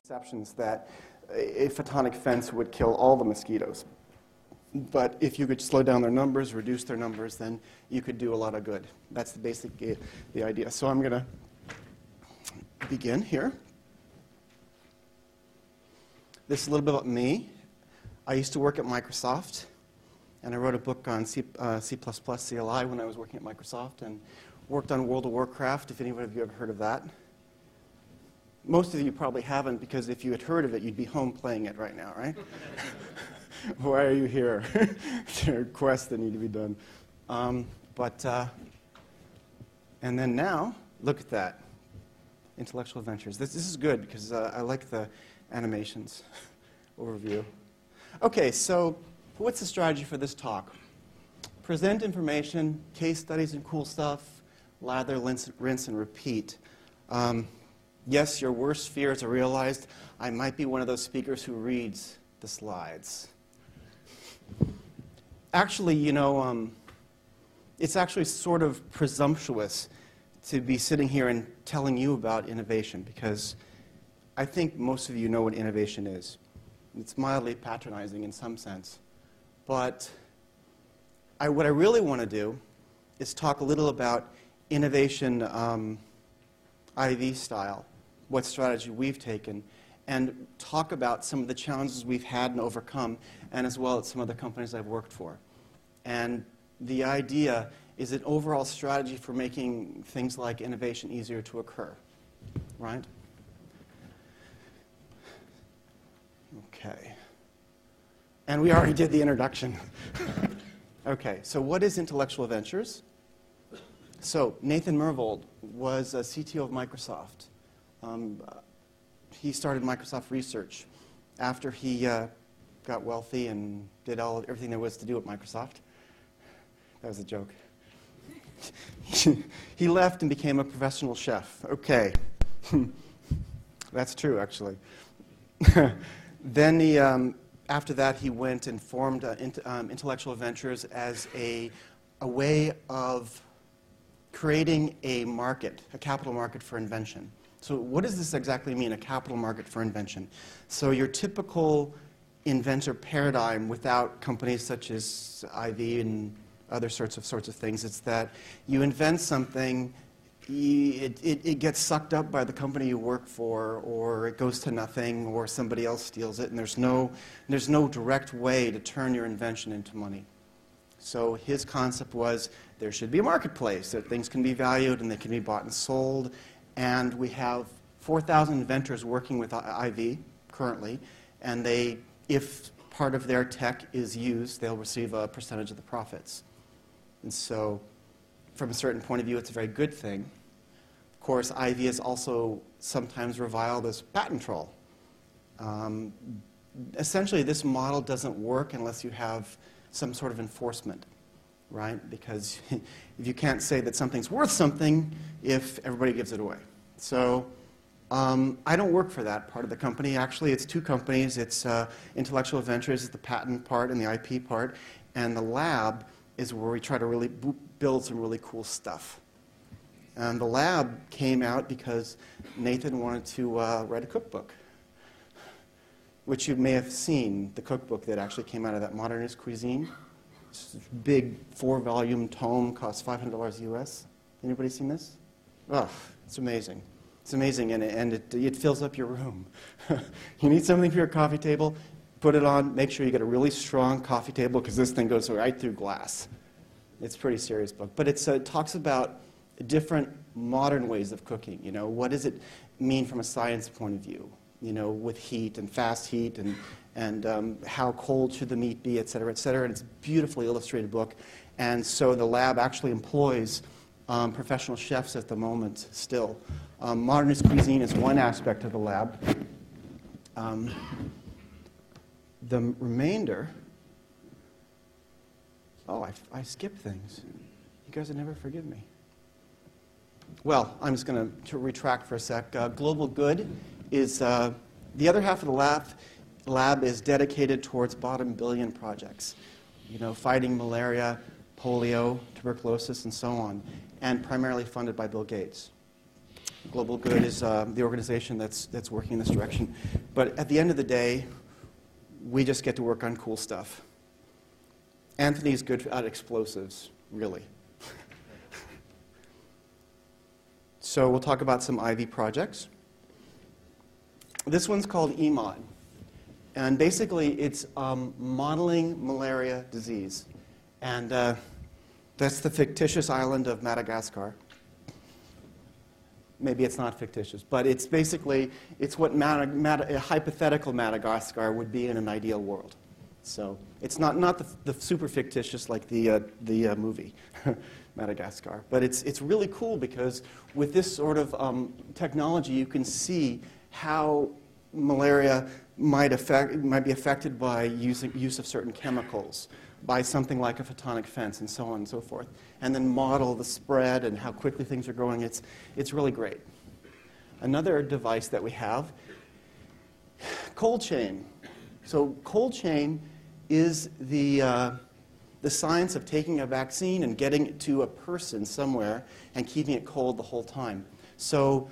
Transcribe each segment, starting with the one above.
Exceptions that a photonic fence would kill all the mosquitoes. But if you could slow down their numbers, reduce their numbers, then you could do a lot of good. That's the basic the idea. So I'm going to begin here. This is a little bit about me. I used to work at Microsoft, and I wrote a book on C++ CLI when I was working at Microsoft, and worked on World of Warcraft, if anyone of you ever heard of that. Most of you probably haven't, because if you had heard of it, you'd be home playing it right now, right? Why are you here? There are quests that need to be done. And then now, look at that. Intellectual Ventures. This is good, because I like the animations overview. Okay, so what's the strategy for this talk? Present information, case studies and cool stuff, lather, rinse, and repeat. Yes, your worst fears are realized. I might be one of those speakers who reads the slides. Actually, you know, it's actually sort of presumptuous to be sitting here and telling you about innovation, because I think most of you know what innovation is. It's mildly patronizing in some sense. But what I really want to do is talk a little about innovation IV style, what strategy we've taken, and talk about some of the challenges we've had and overcome, and as well as some of the companies I've worked for. And the idea is an overall strategy for making things like innovation easier to occur, right? Okay. And we already did the introduction. Okay, so what is Intellectual Ventures? So Nathan Myhrvold was a CTO of Microsoft. He started Microsoft Research after he got wealthy and did everything there was to do at Microsoft. That was a joke. He left and became a professional chef. Okay. That's true, actually. Then he, after that, he went and formed Intellectual Ventures as a way of creating a market, a capital market for invention. So what does this exactly mean, a capital market for invention? So your typical inventor paradigm without companies such as IV and other sorts of things, it's that you invent something, it gets sucked up by the company you work for, or it goes to nothing, or somebody else steals it, and there's no direct way to turn your invention into money. So his concept was there should be a marketplace, that things can be valued and they can be bought and sold. And we have 4,000 inventors working with IV currently, and if part of their tech is used, they'll receive a percentage of the profits. And so from a certain point of view, it's a very good thing. Of course, IV is also sometimes reviled as patent troll. Essentially, this model doesn't work unless you have some sort of enforcement, right? Because if you can't say that something's worth something if everybody gives it away. So I don't work for that part of the company. Actually, it's two companies. It's Intellectual Ventures is the patent part and the IP part, and the lab is where we try to really build some really cool stuff. And the lab came out because Nathan wanted to write a cookbook, which you may have seen, the cookbook that actually came out of that Modernist Cuisine. It's a big 4-volume tome, costs $500 US. Anybody seen this? Oh, it's amazing. It's amazing, and it fills up your room. You need something for your coffee table, put it on, make sure you get a really strong coffee table, because this thing goes right through glass. It's a pretty serious book. But it talks about different modern ways of cooking. You know, what does it mean from a science point of view? You know, with heat and fast heat, and how cold should the meat be, et cetera, et cetera. And it's a beautifully illustrated book. And so the lab actually employs professional chefs at the moment still. Modernist Cuisine is one aspect of the lab. The remainder, I skipped things. You guys would never forgive me. Well, I'm just going to retract for a sec. Global Good is the other half of the lab is dedicated towards bottom billion projects, you know, fighting malaria, polio, tuberculosis, and so on, and primarily funded by Bill Gates. Global Good is the organization that's working in this direction. But at the end of the day, we just get to work on cool stuff. Anthony's good at explosives, really. So we'll talk about some Ivy projects. This one's called EMOD. And basically, it's modeling malaria disease. And that's the fictitious island of Madagascar. Maybe it's not fictitious, but it's basically, it's what a hypothetical Madagascar would be in an ideal world. So it's not the super fictitious like the movie, Madagascar. But it's really cool because with this sort of technology, you can see how malaria might be affected by use of certain chemicals, by something like a photonic fence, and so on and so forth, and then model the spread and how quickly things are growing. It's really great. Another device that we have, cold chain. So cold chain is the science of taking a vaccine and getting it to a person somewhere and keeping it cold the whole time. So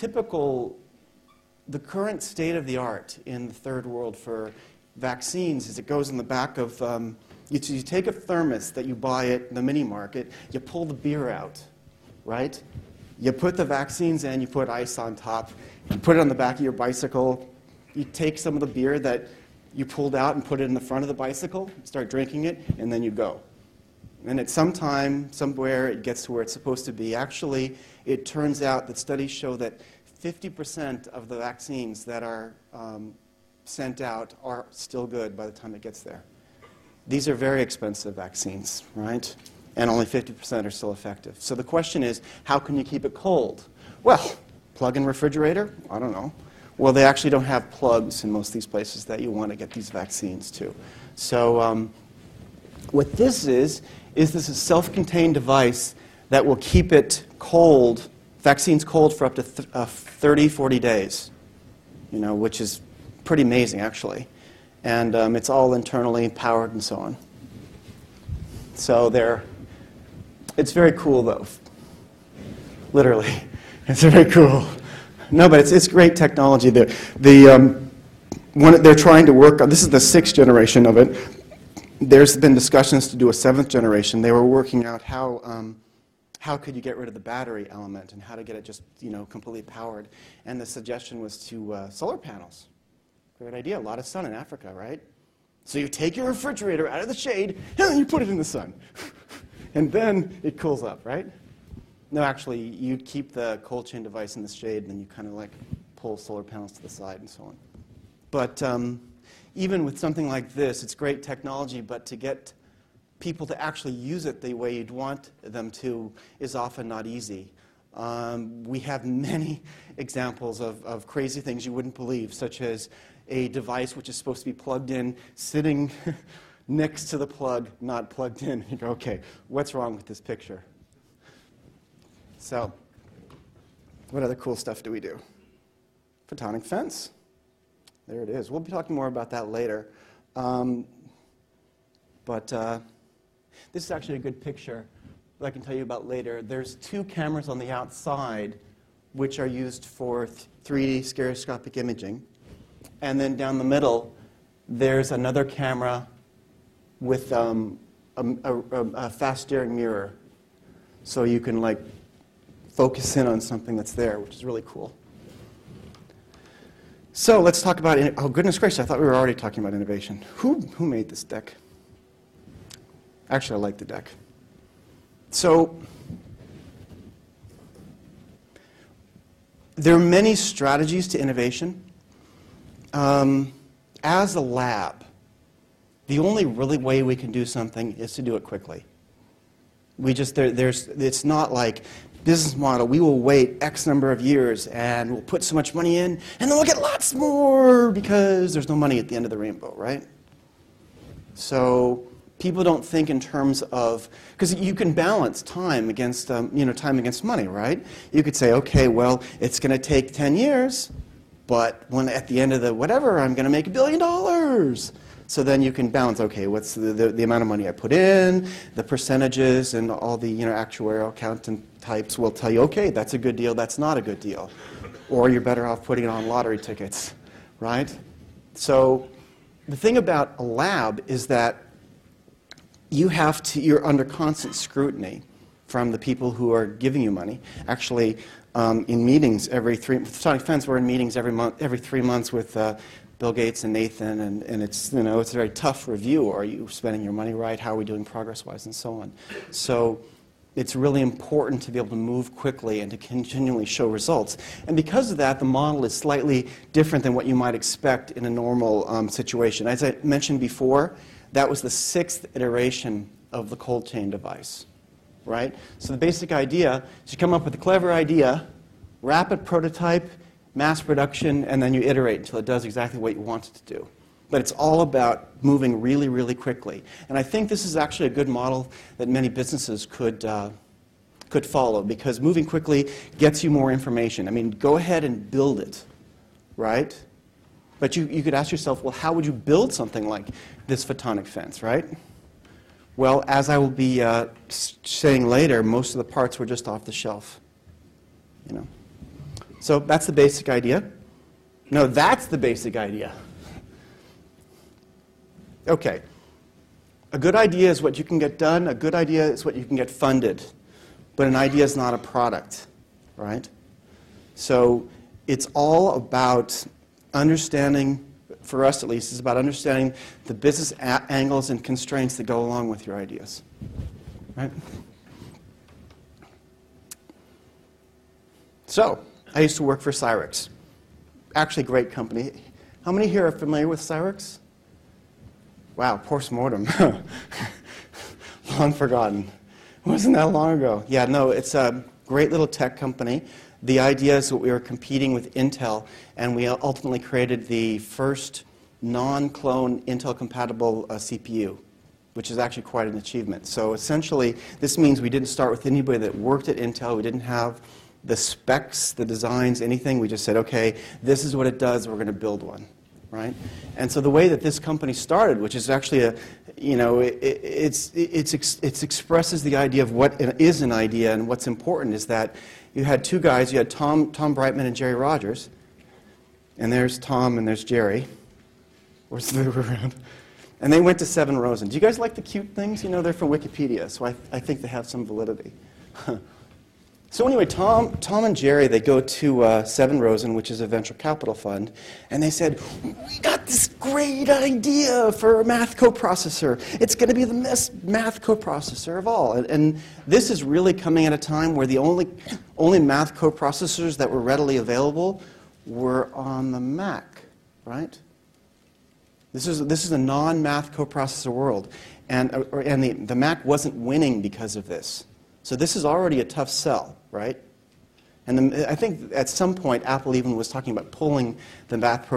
the current state of the art in the third world for vaccines is it goes in the back of, you take a thermos that you buy at the mini market, you pull the beer out, right? You put the vaccines in, you put ice on top, you put it on the back of your bicycle, you take some of the beer that you pulled out and put it in the front of the bicycle, start drinking it, and then you go. And at some time, somewhere, it gets to where it's supposed to be. Actually, it turns out that studies show that 50% of the vaccines that are sent out are still good by the time it gets there. These are very expensive vaccines, right? And only 50% are still effective. So the question is, how can you keep it cold? Well, plug-in refrigerator? I don't know. Well, they actually don't have plugs in most of these places that you want to get these vaccines to. So what this is this is a self-contained device that will keep it cold, vaccines cold for up to 30, 40 days, which is pretty amazing, actually. And it's all internally powered and so on. So it's very cool, though. Literally. It's very cool. No, but it's great technology. They're trying to work on, this is the 6th generation of it. There's been discussions to do a 7th generation. They were working out how could you get rid of the battery element and how to get it just, completely powered. And the suggestion was to solar panels. Great idea. A lot of sun in Africa, right? So you take your refrigerator out of the shade, and then you put it in the sun. And then it cools up, right? No, actually, you keep the cold chain device in the shade, and then you kind of like pull solar panels to the side and so on. But even with something like this, it's great technology, but to get people to actually use it the way you'd want them to is often not easy. We have many examples of crazy things you wouldn't believe, such as a device which is supposed to be plugged in, sitting next to the plug, not plugged in. You go, okay, what's wrong with this picture? So, what other cool stuff do we do? Photonic fence. There it is. We'll be talking more about that later. But this is actually a good picture that I can tell you about later. There's 2 cameras on the outside which are used for 3D stereoscopic imaging. And then down the middle, there's another camera with a fast steering mirror. So you can like focus in on something that's there, which is really cool. So let's talk about, oh goodness gracious, I thought we were already talking about innovation. Who made this deck? Actually, I like the deck. So there are many strategies to innovation. As a lab, the only really way we can do something is to do it quickly. It's not like business model, we will wait X number of years and we'll put so much money in and then we'll get lots more because there's no money at the end of the rainbow, right? So people don't think in terms of, because you can balance time against, time against money, right? You could say, okay, well, it's going to take 10 years, but when at the end of the whatever, I'm going to make $1 billion. So then you can balance, okay, what's the amount of money I put in, the percentages, and all the actuarial accountant types will tell you, okay, that's a good deal, that's not a good deal. Or you're better off putting it on lottery tickets, right? So the thing about a lab is that you're under constant scrutiny from the people who are giving you money. Actually, in meetings with Photonic Fence, we're in meetings every 3 months with Bill Gates and Nathan, and it's it's a very tough review. Are you spending your money right? How are we doing progress-wise, and so on. So it's really important to be able to move quickly and to continually show results. And because of that, the model is slightly different than what you might expect in a normal situation. As I mentioned before, that was the 6th iteration of the cold chain device, right? So the basic idea is you come up with a clever idea, rapid prototype, mass production, and then you iterate until it does exactly what you want it to do. But it's all about moving really, really quickly. And I think this is actually a good model that many businesses could follow, because moving quickly gets you more information. I mean, go ahead and build it, right? But you could ask yourself, well, how would you build something like this photonic fence, right? Well, as I will be saying later, most of the parts were just off the shelf, So that's the basic idea. No, that's the basic idea. Okay. A good idea is what you can get done. A good idea is what you can get funded. But an idea is not a product, right? So it's all about understanding, for us at least, it's about understanding the business angles and constraints that go along with your ideas, right? So I used to work for Cyrix. Actually, great company. How many here are familiar with Cyrix? Wow, post-mortem. Long forgotten. Wasn't that long ago? Yeah, no, it's a great little tech company. The idea is that we were competing with Intel, and we ultimately created the first non-clone Intel-compatible CPU, which is actually quite an achievement. So essentially, this means we didn't start with anybody that worked at Intel. We didn't have the specs, the designs, anything. We just said, okay, this is what it does, we're going to build one, right? And so the way that this company started, which is actually it expresses the idea of what is an idea, and what's important is that you had two guys, you had Tom Brightman and Jerry Rogers, and there's Tom and there's Jerry. Where's the other way around? And they went to Seven Rosen. Do you guys like the cute things? They're from Wikipedia, so I think they have some validity. So anyway, Tom and Jerry, they go to Seven Rosen, which is a venture capital fund, and they said, we got this great idea for a math coprocessor. It's going to be the best math coprocessor of all. And this is really coming at a time where the only math coprocessors that were readily available were on the Mac, right? This is a non-math coprocessor world, and the Mac wasn't winning because of this. So this is already a tough sell, right? And I think at some point Apple even was talking about pulling the math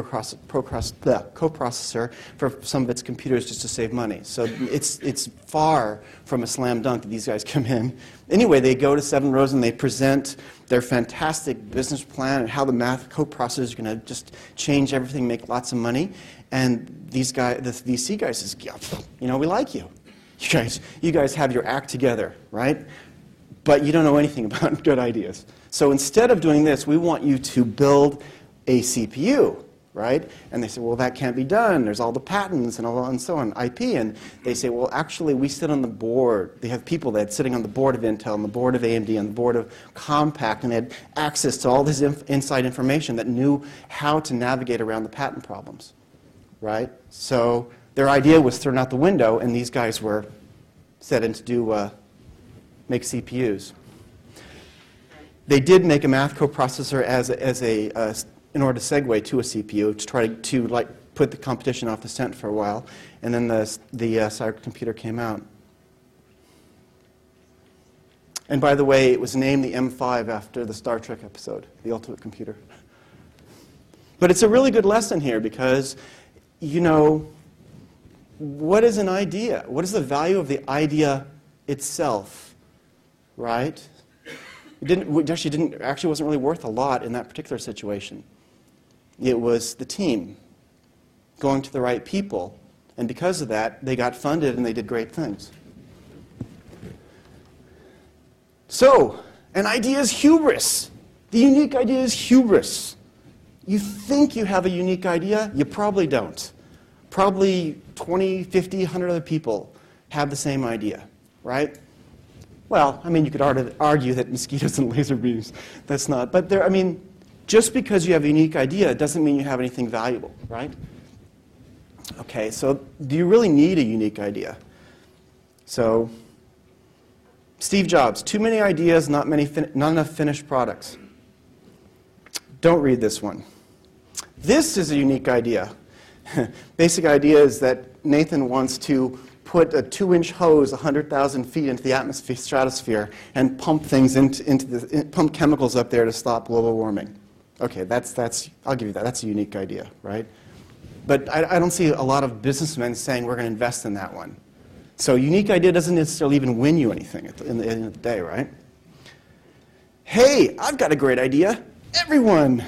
coprocessor for some of its computers just to save money. So it's far from a slam dunk that these guys come in. Anyway, they go to Seven Rosen, they present their fantastic business plan and how the math coprocessor is going to just change everything, make lots of money. And these guys, the VC guy says, yeah, we like you. You guys have your act together, right? But you don't know anything about good ideas. So instead of doing this, we want you to build a CPU, right? And they say, well, that can't be done. There's all the patents and so on, IP. And they say, well, actually, we sit on the board. They have people that sitting on the board of Intel and the board of AMD and the board of Compaq, and they had access to all this inside information that knew how to navigate around the patent problems, right? So their idea was thrown out the window, and these guys were set in to do make CPUs. They did make a math coprocessor in order to segue to a CPU to try to put the competition off the scent for a while, and then the Cyrix computer came out. And by the way, it was named the M5 after the Star Trek episode, The Ultimate Computer. But it's a really good lesson here because, what is an idea? What is the value of the idea itself? Right? It actually wasn't really worth a lot in that particular situation. It was the team, going to the right people, And because of that, they got funded and they did great things. So, an idea is hubris. The unique idea is hubris. You think you have a unique idea, you probably don't. Probably 20, 50, 100 other people have the same idea, right? Well, I mean, you could argue that mosquitoes and laser beams, that's not. But there, I mean, just because you have a unique idea doesn't mean you have anything valuable, right? Okay, so do you really need a unique idea? So, Steve Jobs, too many ideas, not enough finished products. Don't read this one. This is a unique idea. Basic idea is that Nathan wants to put a 2-inch hose 100,000 feet into the atmosphere, stratosphere, and pump things pump chemicals up there to stop global warming. Okay, I'll give you that. That's a unique idea, right? But I don't see a lot of businessmen saying we're going to invest in that one. So unique idea doesn't necessarily even win you anything at the end of the day, right? Hey, I've got a great idea. Everyone.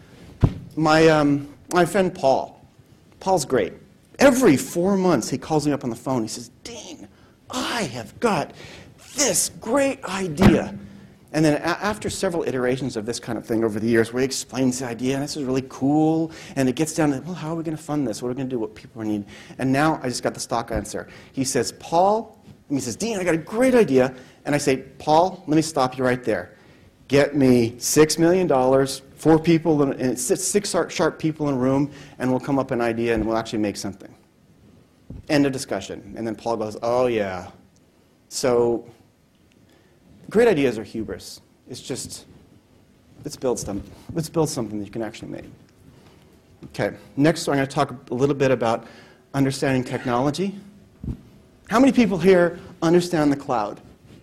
My friend Paul. Paul's great. Every 4 months, he calls me up on the phone. He says, Dean, I have got this great idea. And then after several iterations of this kind of thing over the years, where he explains the idea, and this is really cool, and it gets down to, well, how are we going to fund this? What are we going to do? What people need? And now I just got the stock answer. He says, Paul, and he says, Dean, I got a great idea. And I say, Paul, let me stop you right there. Get me $6 million, 4 people, and 6 sharp people in a room, and we'll come up with an idea, and we'll actually make something. End of discussion. And then Paul goes, oh, yeah. So great ideas are hubris. It's just, let's build something that you can actually make. Okay, next I'm going to talk a little bit about understanding technology. How many people here understand the cloud?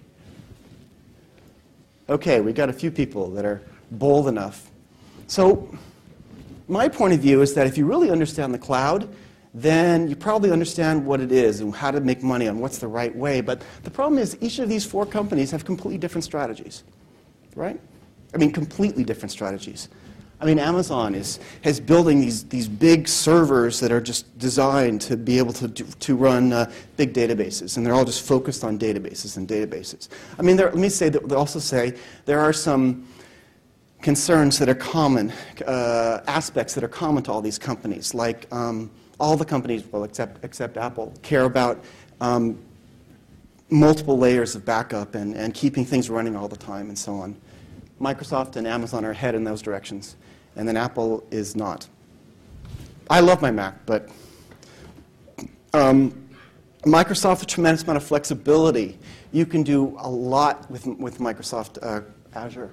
Okay, we got a few people that are bold enough. So my point of view is that if you really understand the cloud, then you probably understand what it is and how to make money and what's the right way. But the problem is each of these 4 companies have completely different strategies, right? I mean, completely different strategies. I mean, Amazon is building these big servers that are just designed to be able to run big databases, and they're all just focused on databases and databases. I mean, let me say that they also say there are some concerns that are common, aspects that are common to all these companies, like all the companies, well, except Apple, care about multiple layers of backup and keeping things running all the time and so on. Microsoft and Amazon are ahead in those directions, and then Apple is not. I love my Mac, but Microsoft, a tremendous amount of flexibility. You can do a lot with Microsoft Azure.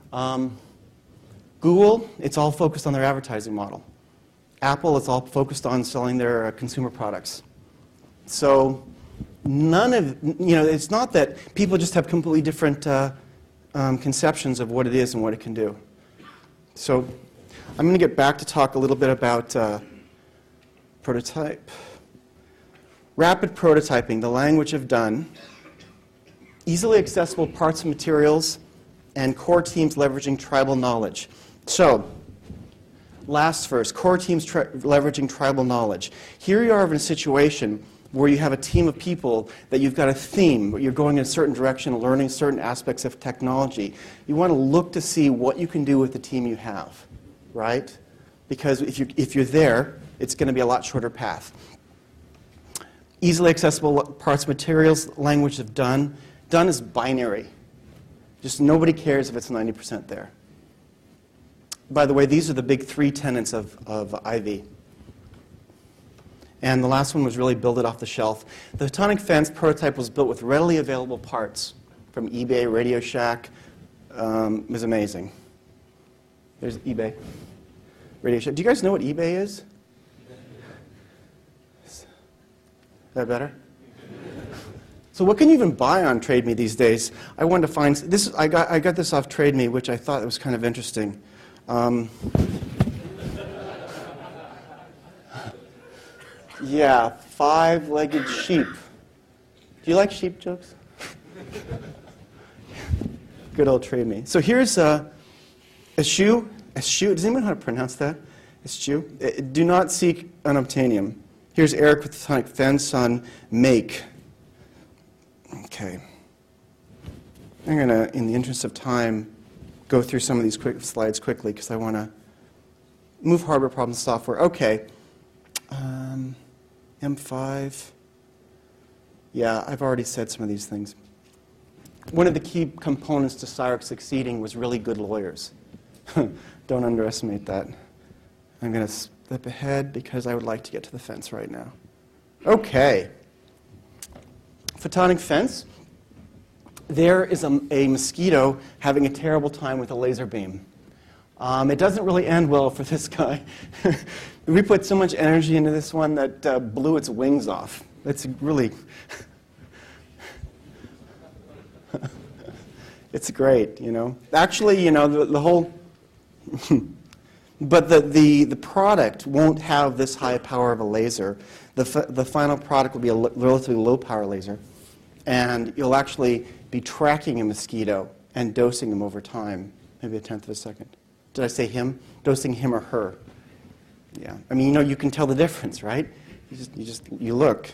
Google, it's all focused on their advertising model. Apple, it's all focused on selling their consumer products. So none of, it's not that people just have completely different conceptions of what it is and what it can do. So I'm going to get back to talk a little bit about prototype. Rapid prototyping, the language of done. Easily accessible parts and materials, and core teams leveraging tribal knowledge. So, last first, core teams leveraging tribal knowledge. Here you are in a situation where you have a team of people that you've got a theme, you're going in a certain direction, learning certain aspects of technology. You want to look to see what you can do with the team you have, right? Because if you're there, it's going to be a lot shorter path. Easily accessible parts, materials, language of done. Done is binary. Just nobody cares if it's 90% there. By the way, these are the big 3 tenets of Ivy. And the last one was really build it off the shelf. The Photonic Fence prototype was built with readily available parts from eBay, Radio Shack. It was amazing. There's eBay, Radio Shack. Do you guys know what eBay is? Is that better? So what can you even buy on Trade Me these days? I wanted to find this. I got this off Trade Me, which I thought was kind of interesting. Yeah, 5-legged sheep. Do you like sheep jokes? Good old Trade Me. So here's a shoe. Does anyone know how to pronounce that? Eschew. Do not seek unobtainium. Here's Eric with the photonic fence on make. Okay. I'm going to, in the interest of time, go through some of these quick slides quickly because I want to move hardware problems to software. Okay. M5. Yeah, I've already said some of these things. One of the key components to Cyrix succeeding was really good lawyers. Don't underestimate that. I'm going to step ahead because I would like to get to the fence right now. Okay. Photonic fence. There is a mosquito having a terrible time with a laser beam. It doesn't really end well for this guy. We put so much energy into this one that blew its wings off. It's really... It's great, you know. Actually, you know, the whole... But the product won't have this high power of a laser. The final product will be a relatively low power laser. And you'll actually be tracking a mosquito and dosing them over time, maybe a tenth of a second. Did I say him? Dosing him or her. Yeah. I mean, you know, you can tell the difference, right? You look.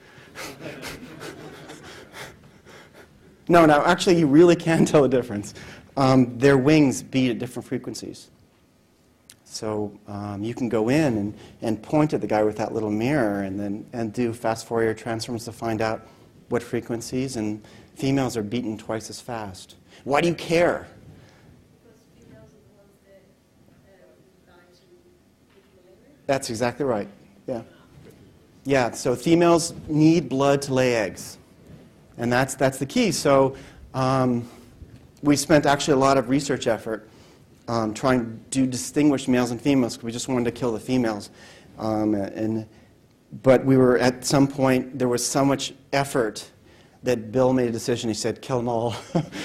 No, actually, you really can tell the difference. Their wings beat at different frequencies. So you can go in and point at the guy with that little mirror and do fast Fourier transforms to find out what frequencies, and females are beaten twice as fast. Why do you care? Because females are the ones that die to later. That's exactly right. Yeah. Yeah, so females need blood to lay eggs. And that's the key. So we spent actually a lot of research effort trying to distinguish males and females because we just wanted to kill the females. But we were, at some point, there was so much effort that Bill made a decision. He said, kill them all.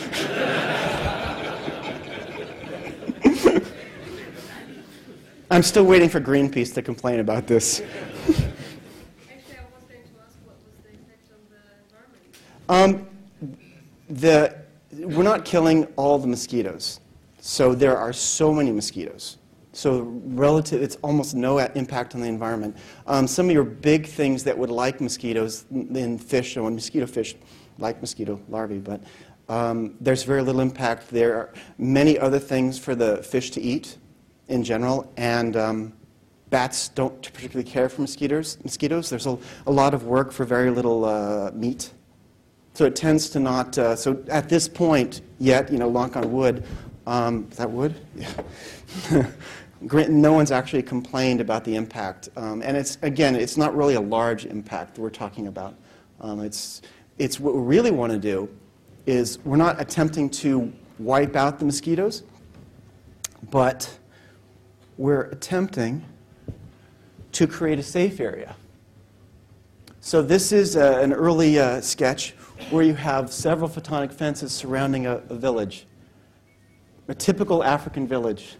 I'm still waiting for Greenpeace to complain about this. Actually, I was going to ask what was the effect on the environment? We're not killing all the mosquitoes. So there are so many mosquitoes. So it's almost no impact on the environment. Some of your big things that would like mosquitoes in fish, and mosquito fish like mosquito larvae, but there's very little impact. There are many other things for the fish to eat in general, and bats don't particularly care for mosquitoes. There's a lot of work for very little meat. So it tends to not, so at this point yet, you know, knock on wood, is that wood? Yeah. No one's actually complained about the impact. And it's not really a large impact that we're talking about. It's what we really want to do is we're not attempting to wipe out the mosquitoes, but we're attempting to create a safe area. So this is an early sketch where you have several photonic fences surrounding a village, a typical African village.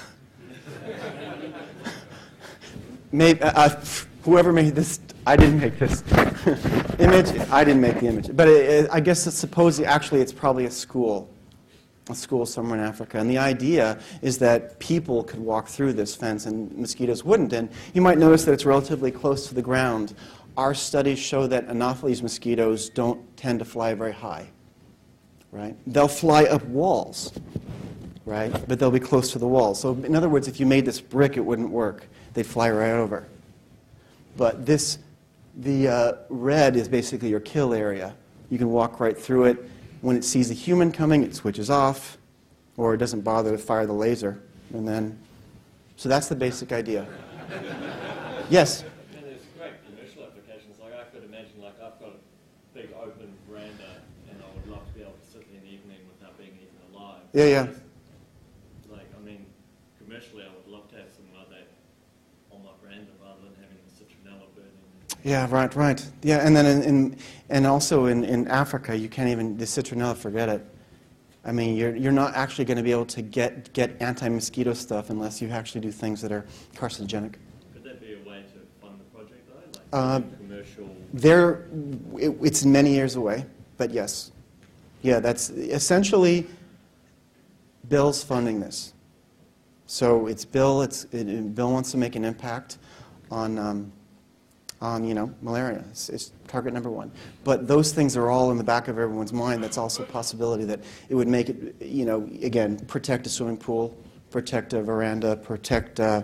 Maybe, whoever made this, I didn't make this image. I didn't make the image. But I guess it's probably a school somewhere in Africa. And the idea is that people could walk through this fence and mosquitoes wouldn't. And you might notice that it's relatively close to the ground. Our studies show that Anopheles mosquitoes don't tend to fly very high, right? They'll fly up walls, right? But they'll be close to the walls. So in other words, if you made this brick, it wouldn't work. They'd fly right over. But the red is basically your kill area. You can walk right through it. When it sees a human coming, it switches off, or it doesn't bother to fire the laser. And then, so that's the basic idea. Yes? And there's great commercial applications. Like I could imagine, like I've got a big open veranda, and I would love to be able to sit there in the evening without being eaten alive. Yeah, yeah. Like, I mean, commercially, I would love to have something like that on my veranda rather than having the citronella burning. Yeah, right. Yeah, and then and also in Africa, you can't even, the citronella, forget it. I mean, you're not actually going to be able to get anti-mosquito stuff unless you actually do things that are carcinogenic. Could that be a way to fund the project, though? Like commercial? It's many years away, but yes. Yeah, that's essentially Bill's funding this. So it's Bill. Bill wants to make an impact on on, malaria. It's target number one. But those things are all in the back of everyone's mind. That's also a possibility that it would make it, again, protect a swimming pool, protect a veranda, protect a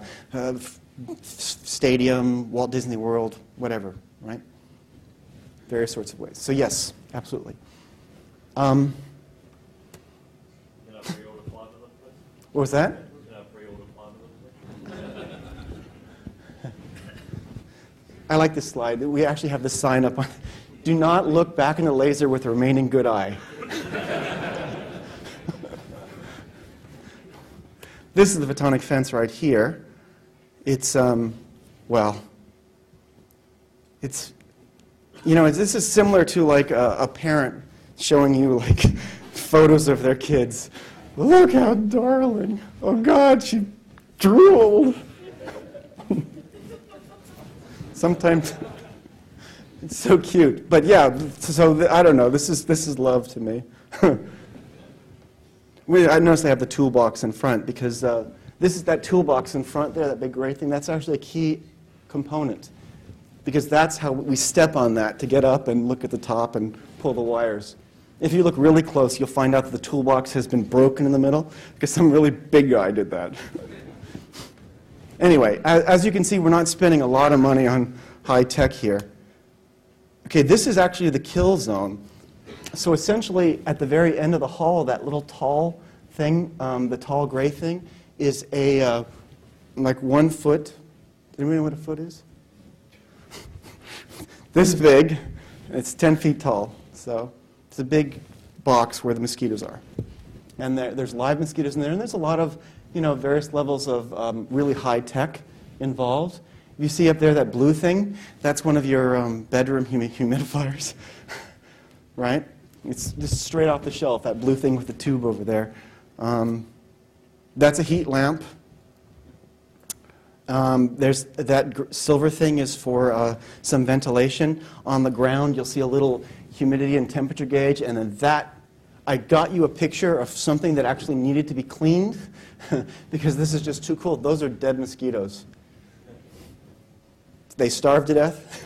stadium, Walt Disney World, whatever, right? Various sorts of ways. So yes, absolutely. Can I pre-order flight of them, please? What was that? Can I pre-order flight of them, please? I like this slide. We actually have the sign up on. Do not look back in the laser with the remaining good eye. This is the photonic fence right here. It's, this is similar to like a parent showing you like photos of their kids. Look how darling. Oh God, she drooled. Sometimes it's so cute. But yeah, so I don't know. This is love to me. I noticed they have the toolbox in front because this is that toolbox in front there, that big gray thing. That's actually a key component because that's how we step on that to get up and look at the top and pull the wires. If you look really close, you'll find out that the toolbox has been broken in the middle because some really big guy did that. Anyway, as you can see, we're not spending a lot of money on high tech here. Okay, this is actually the kill zone. So essentially, at the very end of the hall, that little tall thing, the tall gray thing, is a like 1 foot. Does anybody know what a foot is? This big. It's 10 feet tall. So it's a big box where the mosquitoes are. And there's live mosquitoes in there, and there's a lot of various levels of really high tech involved. You see up there that blue thing? That's one of your bedroom humidifiers, right? It's just straight off the shelf, that blue thing with the tube over there. That's a heat lamp. There's that silver thing is for some ventilation. On the ground, you'll see a little humidity and temperature gauge, and then that, I got you a picture of something that actually needed to be cleaned because this is just too cool. Those are dead mosquitoes. They starved to death.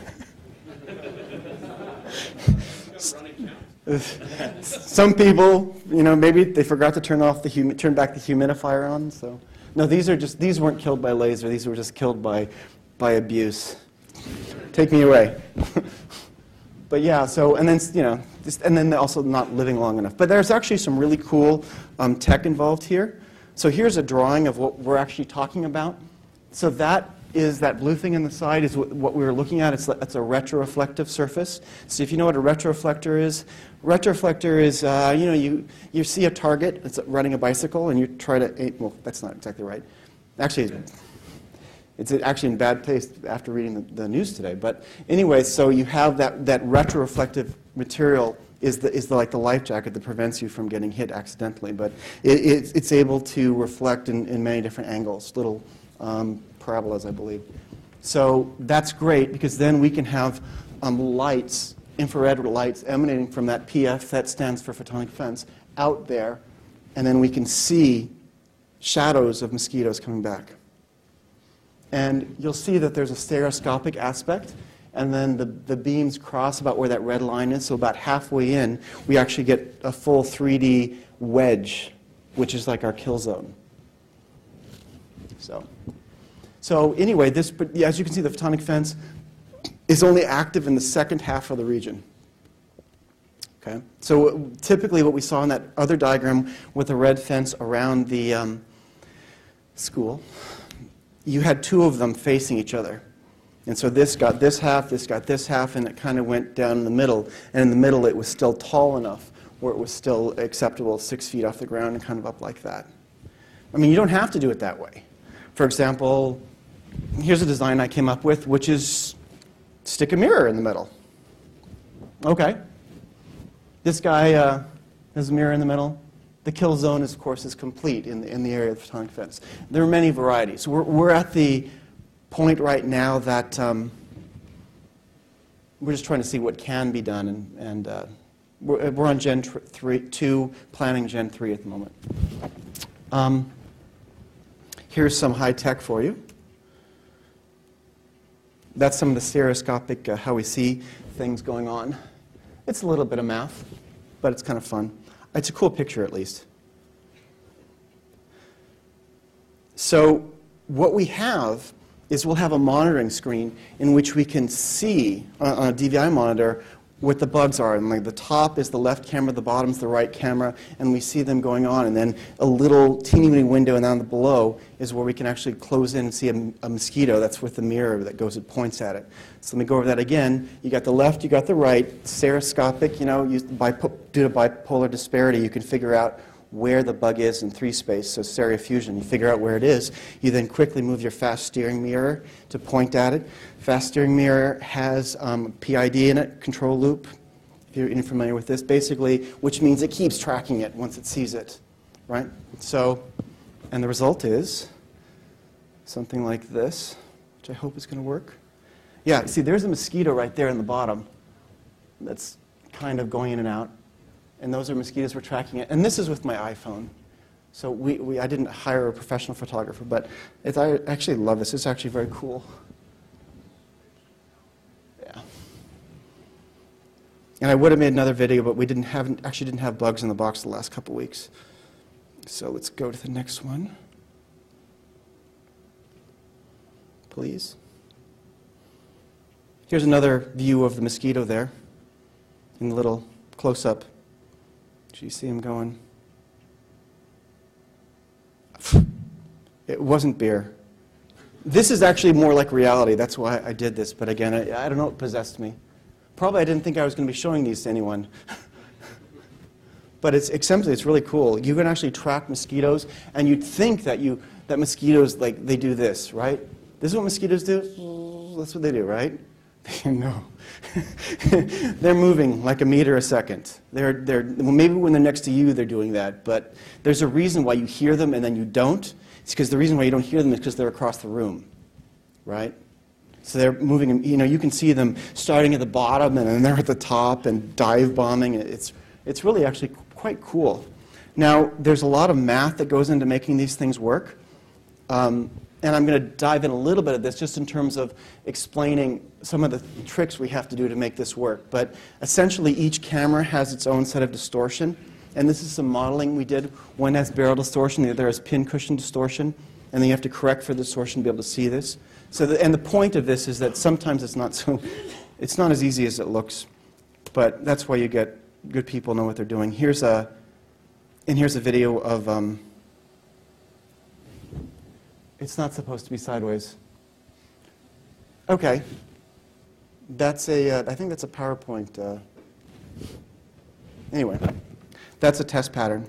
Some people, maybe they forgot to turn back the humidifier on. So, no, these weren't killed by laser. These were just killed by abuse. Take me away. But yeah, so and then they're also not living long enough. But there's actually some really cool tech involved here. So here's a drawing of what we're actually talking about. So that blue thing on the side is what we were looking at. It's a retroreflective surface. So if you know what a retroreflector is you see a target that's running a bicycle and you try to aim. Well, that's not exactly right. Actually, it's actually in bad taste after reading the news today. But anyway, so you have that retroreflective material is like the life jacket that prevents you from getting hit accidentally. But it's able to reflect in many different angles, little parabolas, I believe. So that's great because then we can have lights, infrared lights emanating from that PF, that stands for photonic fence, out there, and then we can see shadows of mosquitoes coming back. And you'll see that there's a stereoscopic aspect, and then the beams cross about where that red line is, so about halfway in, we actually get a full 3D wedge, which is like our kill zone. So anyway, as you can see, the photonic fence is only active in the second half of the region. Okay? So typically what we saw in that other diagram with the red fence around the school, you had two of them facing each other. And so this got this half, and it kind of went down in the middle. And in the middle, it was still tall enough where it was still acceptable, 6 feet off the ground and kind of up like that. I mean, you don't have to do it that way. For example, here's a design I came up with, which is stick a mirror in the middle. Okay. This guy has a mirror in the middle. The kill zone, of course, is complete in the area of the photonic fence. There are many varieties. We're at the point right now that we're just trying to see what can be done, and we're on Gen 2, planning Gen 3 at the moment. Here's some high tech for you. That's some of the stereoscopic, how we see things going on. It's a little bit of math, but it's kind of fun. It's a cool picture, at least. So what we have is we'll have a monitoring screen in which we can see on a DVI monitor what the bugs are. And like the top is the left camera, the bottom is the right camera, and we see them going on. And then a little teeny weeny window down below is where we can actually close in and see a mosquito. That's with the mirror that goes, it points at it. So let me go over that again. You got the left, you got the right. Stereoscopic, you know, due to bipolar disparity, you can figure out where the bug is in 3-space, so stereo fusion. You figure out where it is. You then quickly move your fast steering mirror to point at it. Fast steering mirror has PID in it, control loop, if you're familiar with this, basically, which means it keeps tracking it once it sees it, right? So, and the result is something like this, which I hope is going to work. Yeah, see, there's a mosquito right there in the bottom that's kind of going in and out. And those are mosquitoes we're tracking it. And this is with my iPhone. So I didn't hire a professional photographer, but I actually love this. It's actually very cool. Yeah. And I would have made another video, but we actually didn't have bugs in the box the last couple weeks. So let's go to the next one. Please. Here's another view of the mosquito there in the little close-up. Do you see him going? It wasn't beer. This is actually more like reality. That's why I did this. But again, I don't know what possessed me. Probably I didn't think I was going to be showing these to anyone. But it's really cool. You can actually track mosquitoes, and you'd think that mosquitoes, like, they do this, right? This is what mosquitoes do? That's what they do, right? No. They're moving like a meter a second. Well, maybe when they're next to you, they're doing that. But there's a reason why you hear them and then you don't. It's because the reason why you don't hear them is because they're across the room, right? So they're moving. You know, you can see them starting at the bottom and then they're at the top and dive bombing. It's really actually quite cool. Now, there's a lot of math that goes into making these things work. And I'm going to dive in a little bit of this just in terms of explaining some of the tricks we have to do to make this work. But essentially, each camera has its own set of distortion. And this is some modeling we did. One has barrel distortion, the other has pin cushion distortion. And then you have to correct for the distortion to be able to see this. And the point of this is that sometimes it's not as easy as it looks. But that's why you get good people know what they're doing. Here's a video of... It's not supposed to be sideways. Okay. I think that's a PowerPoint. Anyway, that's a test pattern.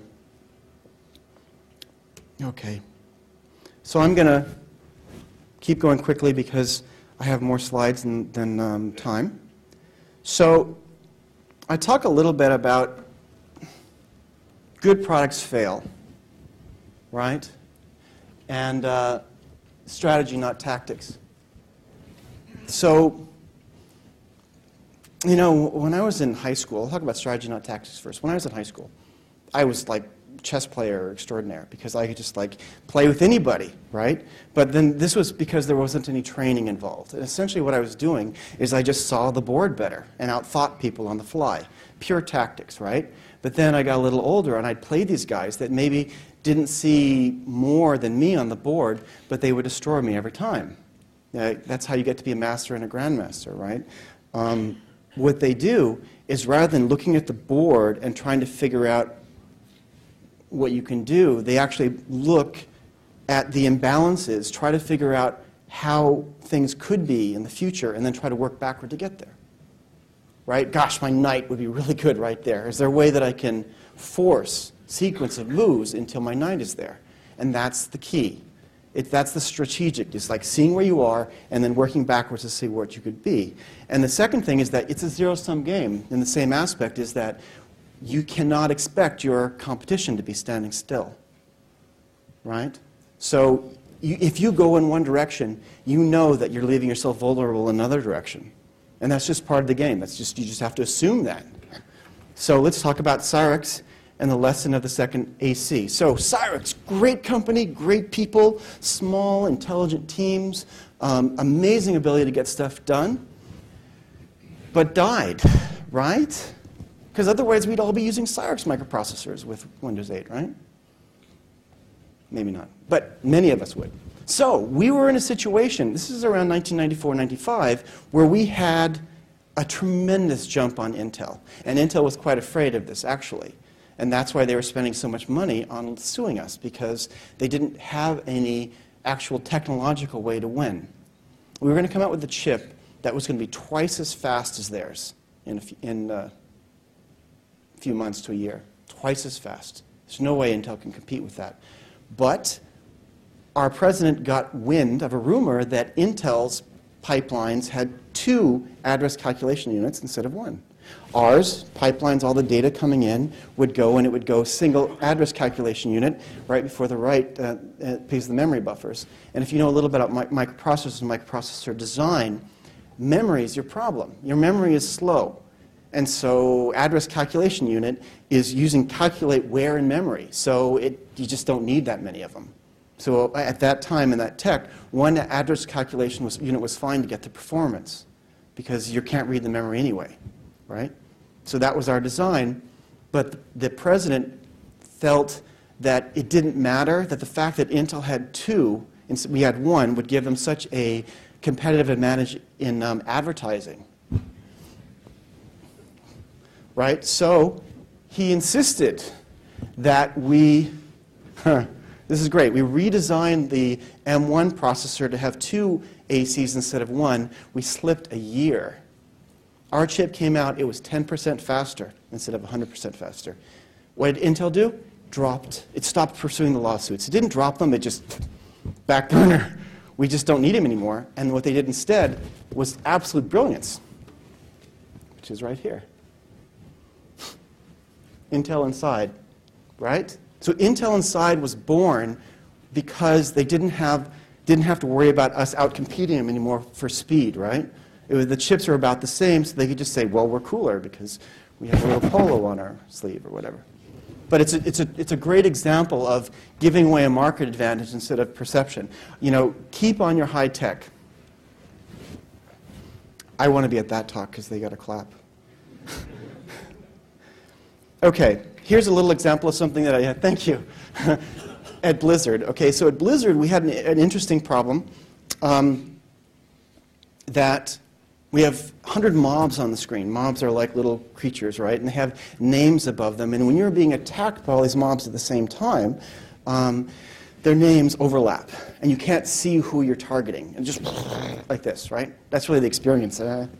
Okay. So I'm going to keep going quickly because I have more slides than time. So I talk a little bit about good products fail, right? And strategy, not tactics. So, you know, when I was in high school, I'll talk about strategy, not tactics first. When I was in high school, I was like chess player extraordinaire because I could just like play with anybody, right? But then this was because there wasn't any training involved. And essentially what I was doing is I just saw the board better and outthought people on the fly. Pure tactics, right? But then I got a little older and I'd play these guys that maybe didn't see more than me on the board, but they would destroy me every time. That's how you get to be a master and a grandmaster, right? What they do is rather than looking at the board and trying to figure out what you can do, they actually look at the imbalances, try to figure out how things could be in the future, and then try to work backward to get there. Right? Gosh, my knight would be really good right there. Is there a way that I can force sequence of moves until my knight is there? And that's the key. That's the strategic. It's like seeing where you are and then working backwards to see what you could be. And the second thing is that it's a zero-sum game in the same aspect is that you cannot expect your competition to be standing still. Right? So if you go in one direction, you know that you're leaving yourself vulnerable in another direction. And that's just part of the game. You just have to assume that. So let's talk about Cyrex and the lesson of the second AC. So Cyrex, great company, great people, small, intelligent teams, amazing ability to get stuff done, but died, right? Because otherwise we'd all be using Cyrix microprocessors with Windows 8, right? Maybe not, but many of us would. So we were in a situation, this is around 1994-95, where we had a tremendous jump on Intel. And Intel was quite afraid of this, actually. And that's why they were spending so much money on suing us, because they didn't have any actual technological way to win. We were going to come out with a chip that was going to be twice as fast as theirs in a few months to a year. Twice as fast. There's no way Intel can compete with that. But our president got wind of a rumor that Intel's pipelines had 2 address calculation units instead of 1. Ours, pipelines, all the data coming in, would go, and it would go single address calculation unit right before the write piece of the memory buffers. And if you know a little bit about microprocessors and microprocessor design, memory is your problem. Your memory is slow. And so address calculation unit is using calculate where in memory. So you just don't need that many of them. So at that time in that tech, 1 address calculation unit was fine to get the performance, because you can't read the memory anyway, right? So that was our design. But the president felt that it didn't matter, that the fact that Intel had 2 and we had 1 would give them such a competitive advantage in advertising. Right? So he insisted that we, this is great, we redesigned the M1 processor to have 2 ACs instead of 1. We slipped a year. Our chip came out, it was 10% faster instead of 100% faster. What did Intel do? Dropped. It stopped pursuing the lawsuits. It didn't drop them, it just back burner. We just don't need them anymore. And what they did instead was absolute brilliance, which is right here. Intel Inside, right? So Intel Inside was born because they didn't have to worry about us out-competing them anymore for speed, right? The chips are about the same, so they could just say, well, we're cooler because we have a little polo on our sleeve or whatever. But it's a great example of giving away a market advantage instead of perception. You know, keep on your high tech. I want to be at that talk because they got to clap. Okay, here's a little example of something that I had. Thank you. At Blizzard. Okay, so at Blizzard we had an interesting problem that we have 100 mobs on the screen. Mobs are like little creatures, right? And they have names above them. And when you're being attacked by all these mobs at the same time, their names overlap. And you can't see who you're targeting. And just like this, right? That's really the experience.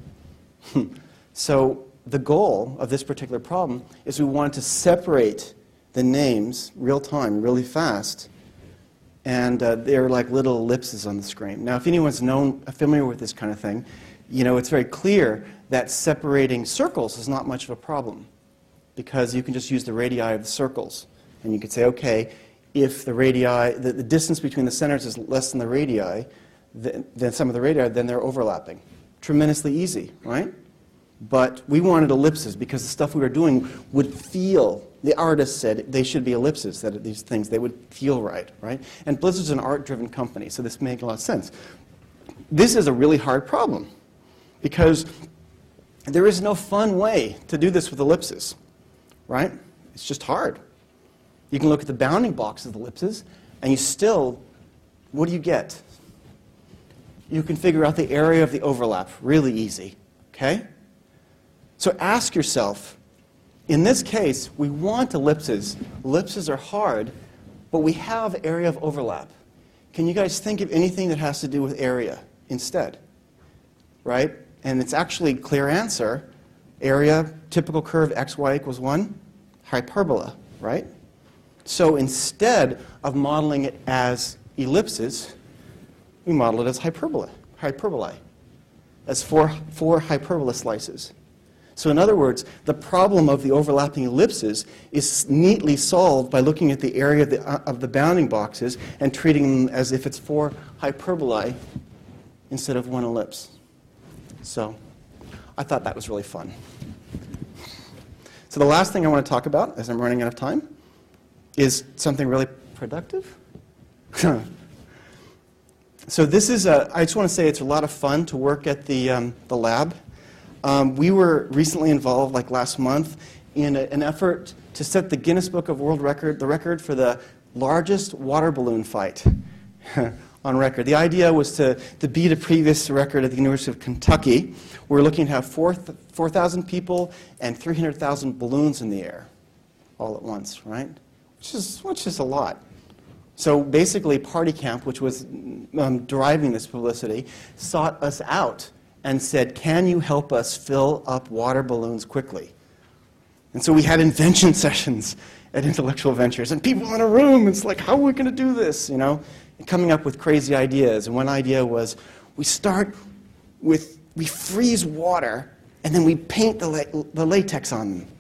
So the goal of this particular problem is we wanted to separate the names real time, really fast. And they're like little ellipses on the screen. Now, if anyone's familiar with this kind of thing, you know, it's very clear that separating circles is not much of a problem, because you can just use the radii of the circles. And you could say, okay, if the radii, the distance between the centers is less than the radii, than some of the radii, then they're overlapping. Tremendously easy, right? But we wanted ellipses because the stuff we were doing would feel, the artist said they should be ellipses, that these things, they would feel right, right? And Blizzard's an art-driven company, so this made a lot of sense. This is a really hard problem, because there is no fun way to do this with ellipses, right? It's just hard. You can look at the bounding box of the ellipses, and you still, what do you get? You can figure out the area of the overlap really easy, okay? So ask yourself, in this case, we want ellipses. Ellipses are hard, but we have area of overlap. Can you guys think of anything that has to do with area instead? Right? And it's actually a clear answer. Area, typical curve, xy equals 1, hyperbola, right? So instead of modeling it as ellipses, we model it as hyperbolae, as four hyperbola slices. So in other words, the problem of the overlapping ellipses is neatly solved by looking at the area of the bounding boxes and treating them as if it's 4 hyperbolae instead of 1 ellipse. So I thought that was really fun. So the last thing I want to talk about, as I'm running out of time, is something really productive. So this is I just want to say it's a lot of fun to work at the lab. We were recently involved, like last month, in an effort to set the Guinness Book of World Record, the record for the largest water balloon fight on record. The idea was to beat a previous record at the University of Kentucky. We're looking to have 4,000 people and 300,000 balloons in the air all at once, right? Which is a lot. So basically, Party Camp, which was deriving this publicity, sought us out and said, can you help us fill up water balloons quickly? And so we had invention sessions at Intellectual Ventures, and people in a room, it's like, how are we going to do this, you know? And coming up with crazy ideas. And one idea was, we freeze water, and then we paint the latex on them.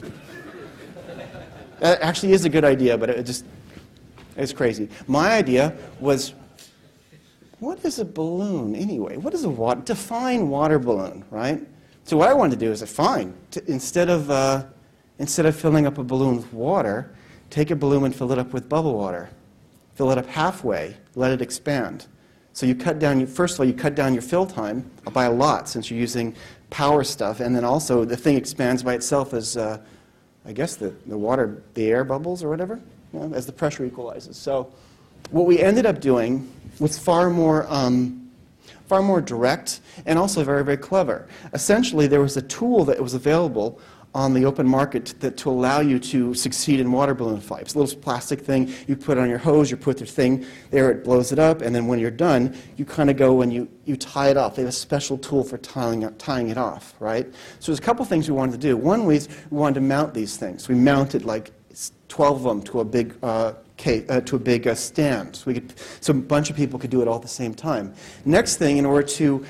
That actually is a good idea, but it's crazy. My idea was, what is a balloon anyway? What is define water balloon, right? So what I wanted to do is instead of filling up a balloon with water, take a balloon and fill it up with bubble water. Fill it up halfway, let it expand. So you cut down, first of all, you cut down your fill time by a lot since you're using power stuff, and then also the thing expands by itself as, I guess, the air bubbles or whatever, you know, as the pressure equalizes. So what we ended up doing was far more direct and also very, very clever. Essentially, there was a tool that was available on the open market to allow you to succeed in water balloon fights. A little plastic thing, you put on your hose, you put the thing there, it blows it up, and then when you're done, you kind of go and you tie it off. They have a special tool for tying it off, right? So there's a couple things we wanted to do. One was we wanted to mount these things. We mounted like 12 of them to a big stand. So a bunch of people could do it all at the same time. Next thing, in order to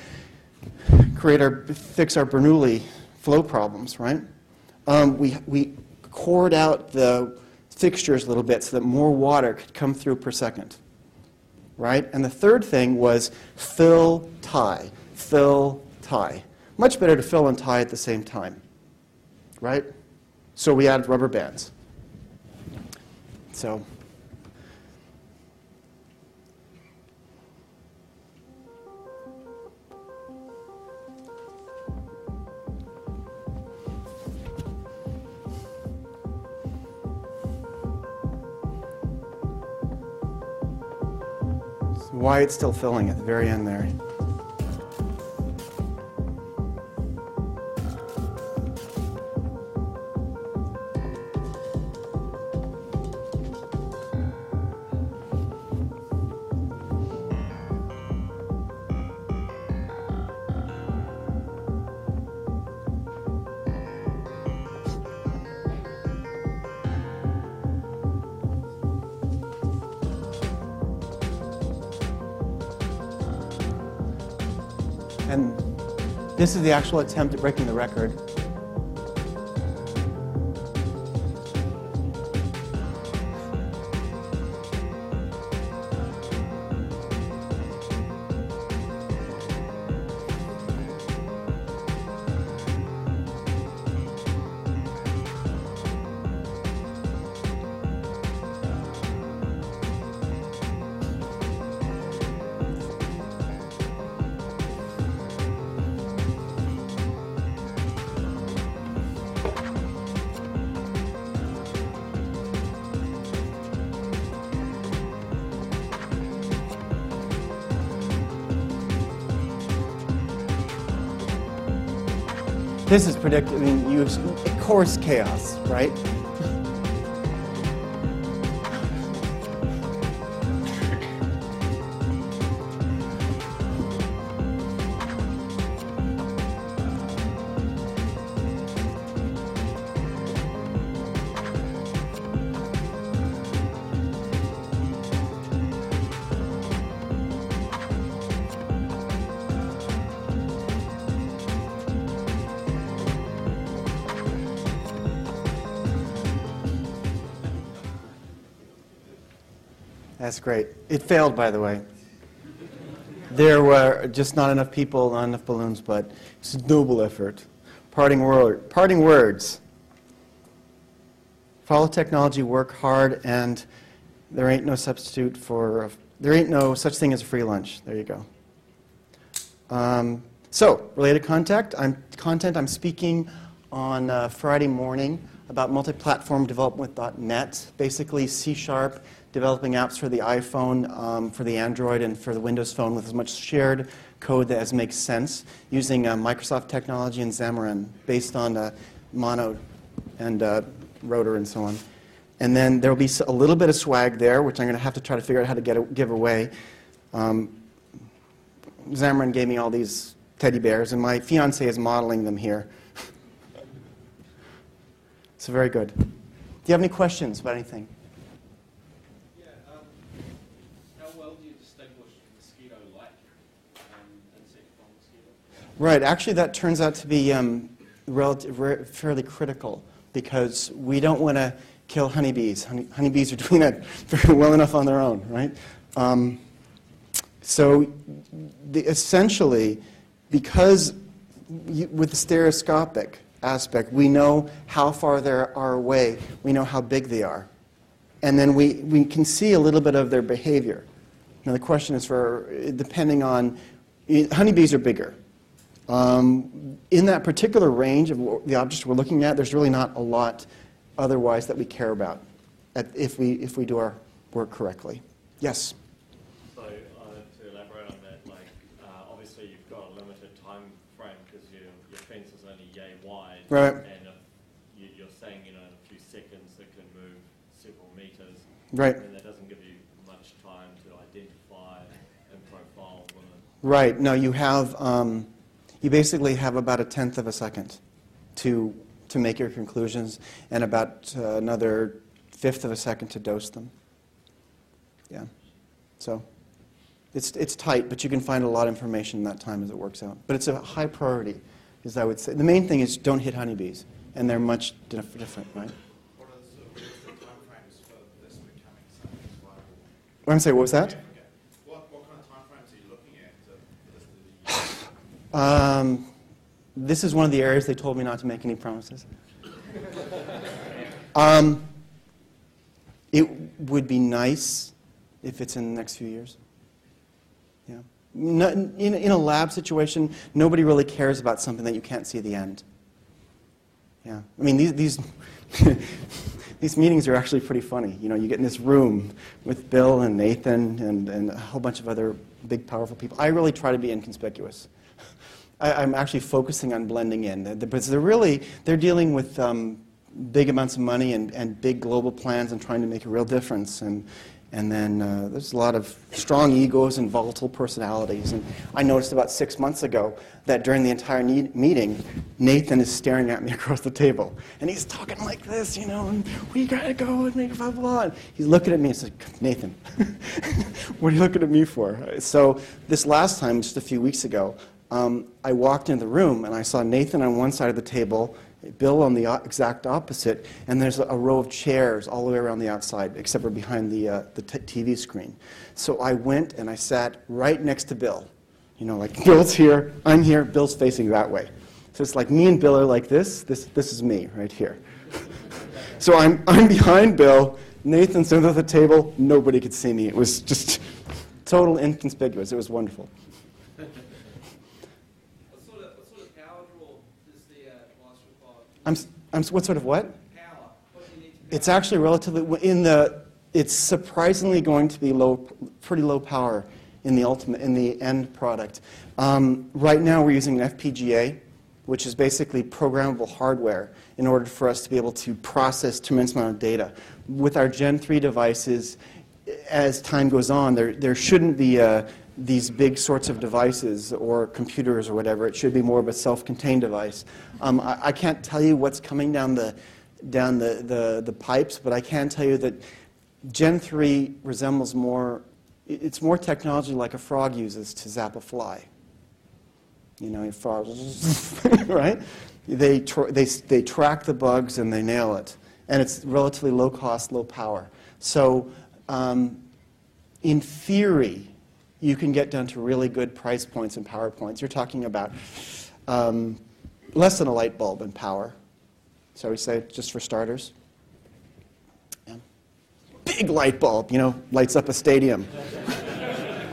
fix our Bernoulli flow problems, right? We cored out the fixtures a little bit so that more water could come through per second, right? And the third thing was fill, tie, fill, tie. Much better to fill and tie at the same time, right? So we added rubber bands. So why it's still filling at the very end there. And this is the actual attempt at breaking the record. This is of course, chaos, right? That's great. It failed, by the way. There were just not enough people, not enough balloons, but it's a noble effort. Parting words. Follow technology, work hard, and there ain't no substitute for There ain't no such thing as a free lunch. There you go. So, related content, I'm speaking on Friday morning about multi-platform development with .NET, basically C#, developing apps for the iPhone, for the Android, and for the Windows Phone with as much shared code as makes sense, using Microsoft technology and Xamarin, based on Mono and Rotor and so on. And then there will be a little bit of swag there, which I'm going to have to try to figure out how to give away. Xamarin gave me all these teddy bears, and my fiance is modeling them here. So very good. Do you have any questions about anything? Yeah. How well do you distinguish mosquito-like insect from mosquito? Right. Actually, that turns out to be fairly critical, because we don't want to kill honeybees. Honeybees are doing that very well enough on their own, right? Essentially, because with the stereoscopic aspect, we know how far they are away, we know how big they are. And then we can see a little bit of their behavior. Now the question is depending on, honeybees are bigger. In that particular range of the objects we're looking at, there's really not a lot otherwise that we care about if we do our work correctly. Yes? So to elaborate on that, obviously you've got a limited time frame because your fence is only yay wide. Right. And if you're saying, in a few seconds it can move several meters. Right. And that doesn't give you much time to identify and profile women. Right. No, you basically have about 1/10 of a second to make your conclusions, and about another 1/5 of a second to dose them. Yeah. So it's tight, but you can find a lot of information in that time as it works out. But it's a high priority, as I would say. The main thing is don't hit honeybees, and they're much different, right? What are the timeframes for this becoming something that's viable? I'm sorry, what was that? What kind of timeframes are you looking at for this to be used? This is one of the areas they told me not to make any promises. It would be nice if it's in the next few years. Yeah. In a lab situation, nobody really cares about something that you can't see the end. Yeah. I mean, these these meetings are actually pretty funny. You know, you get in this room with Bill and Nathan and a whole bunch of other big, powerful people. I really try to be inconspicuous. I'm actually focusing on blending in. But they're dealing with big amounts of money and big global plans and trying to make a real difference. And then there's a lot of strong egos and volatile personalities. And I noticed about 6 months ago that during the entire meeting, Nathan is staring at me across the table. And he's talking like this, you know, and we got to go and make blah, blah, blah. And he's looking at me and says, Nathan, what are you looking at me for? So this last time, just a few weeks ago, I walked into the room and I saw Nathan on one side of the table, Bill on the exact opposite, and there's a row of chairs all the way around the outside, except for behind the TV screen. So I went and I sat right next to Bill. You know, like Bill's here, I'm here, Bill's facing that way. So it's like me and Bill are like this. This is me right here. So I'm behind Bill. Nathan's under the table. Nobody could see me. It was just total inconspicuous. It was wonderful. What sort of what? Power. What do you need to It's actually relatively it's surprisingly going to be pretty low power in the end product. Right now we're using an FPGA, which is basically programmable hardware in order for us to be able to process tremendous amount of data. With our Gen 3 devices, as time goes on, there shouldn't be these big sorts of devices or computers or whatever. It should be more of a self-contained device. I can't tell you what's coming down the pipes, but I can tell you that Gen 3 resembles it's more technology like a frog uses to zap a fly. You know, frogs, right? They track the bugs and they nail it. And it's relatively low cost, low power. So in theory, you can get down to really good price points and power points. You're talking about less than a light bulb in power. So we say, just for starters. Yeah. Big light bulb, you know, lights up a stadium.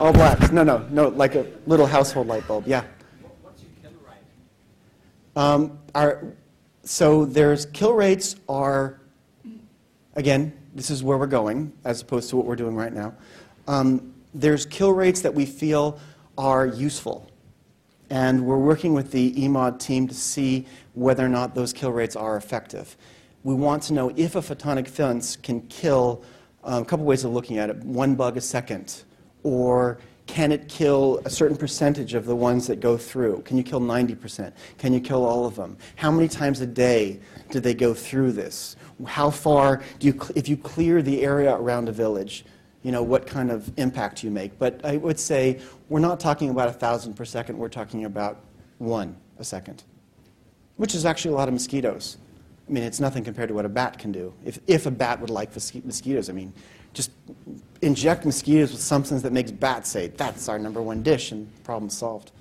All blacks. No, like a little household light bulb. Yeah. What's your kill rate? So there's kill rates are, again, this is where we're going as opposed to what we're doing right now. There's kill rates that we feel are useful. And we're working with the EMOD team to see whether or not those kill rates are effective. We want to know if a photonic fence can kill, a couple ways of looking at it, 1 bug a second, or can it kill a certain percentage of the ones that go through? Can you kill 90%? Can you kill all of them? How many times a day do they go through this? How far do you, if you clear the area around a village, you know, what kind of impact you make? But I would say we're not talking about 1,000 per second, we're talking about 1 a second, which is actually a lot of mosquitoes. I mean, it's nothing compared to what a bat can do. If a bat would like mosquitoes, I mean, just inject mosquitoes with something that makes bats say, that's our #1 dish, and problem solved.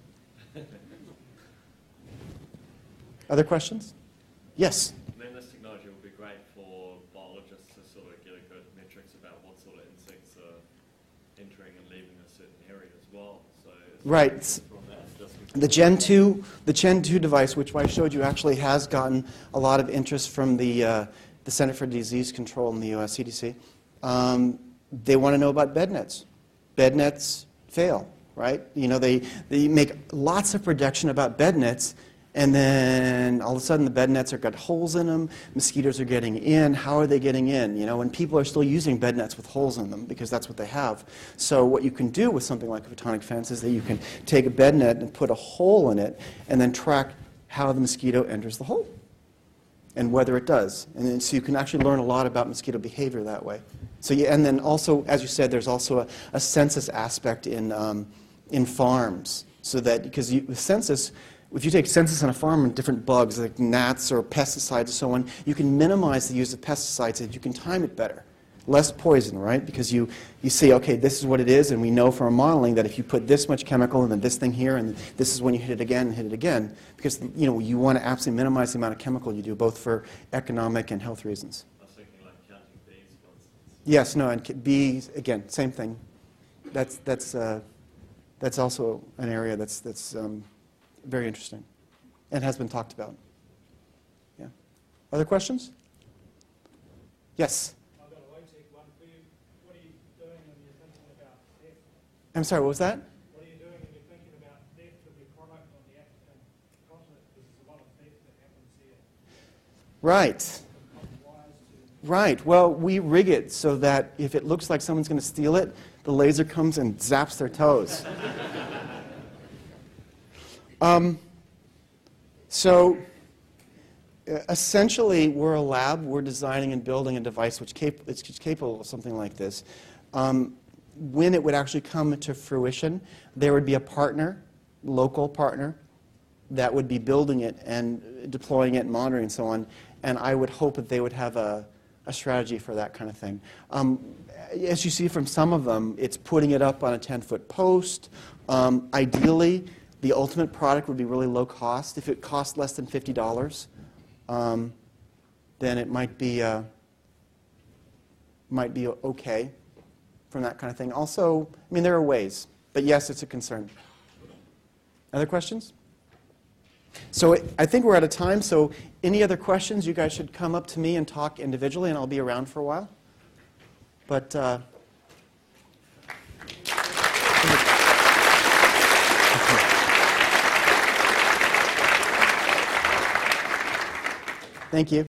Other questions? Yes? I mean, this technology would be great for biologists to sort of get a good metrics about what sort of insects are entering and leaving a certain area as well. So Right. from that, just The Gen 2 device, which I showed you, actually has gotten a lot of interest from the Center for Disease Control in the U.S. CDC. They want to know about bed nets. Bed nets fail, right? You know, they make lots of projection about bed nets, and then all of a sudden the bed nets have got holes in them, mosquitoes are getting in. How are they getting in? You know, and people are still using bed nets with holes in them because that's what they have. So what you can do with something like a photonic fence is that you can take a bed net and put a hole in it and then track how the mosquito enters the hole and whether it does. And then, so you can actually learn a lot about mosquito behavior that way. So and then also, as you said, there's also a census aspect in farms, so that because with census, if you take census on a farm and different bugs like gnats or pesticides and so on, you can minimize the use of pesticides and you can time it better. Less poison, right? Because you say, okay, this is what it is, and we know from our modeling that if you put this much chemical and then this thing here, and this is when you hit it again and hit it again, because you know you want to absolutely minimize the amount of chemical you do, both for economic and health reasons. I was thinking like counting bees, for instance. Yes, no, and bees again, same thing. That's also an area that's very interesting and has been talked about. Yeah. Other questions? Yes. I've got a low-tech one for you. What are you doing when you're thinking about theft? I'm sorry, what was that? What are you doing when you're thinking about theft of your product on the African continent? Because there's a lot of theft that happens here. Right. From wires to Right. Well, we rig it so that if it looks like someone's going to steal it, the laser comes and zaps their toes. So essentially, we're a lab. We're designing and building a device which is capable of something like this. When it would actually come to fruition, there would be a partner, local partner, that would be building it and deploying it and monitoring and so on. And I would hope that they would have a strategy for that kind of thing. As you see from some of them, it's putting it up on a 10-foot post. Ideally, the ultimate product would be really low cost. If it costs less than $50, then it might be okay from that kind of thing. Also, I mean, there are ways, but yes, it's a concern. Other questions? So I think we're out of time, so any other questions, you guys should come up to me and talk individually, and I'll be around for a while. But thank you.